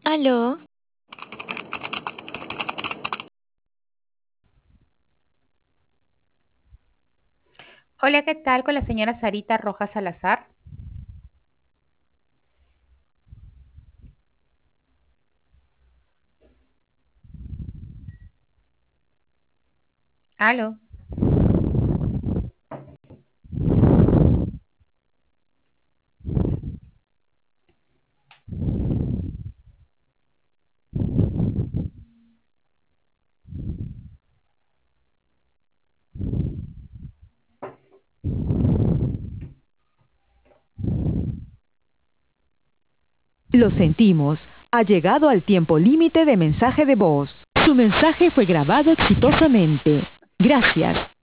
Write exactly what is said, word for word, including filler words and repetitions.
Aló, Hola, ¿qué tal con la señora Sarita Rojas Salazar? Aló. Lo sentimos, ha llegado al tiempo límite de mensaje de voz. Su mensaje fue grabado exitosamente. Gracias.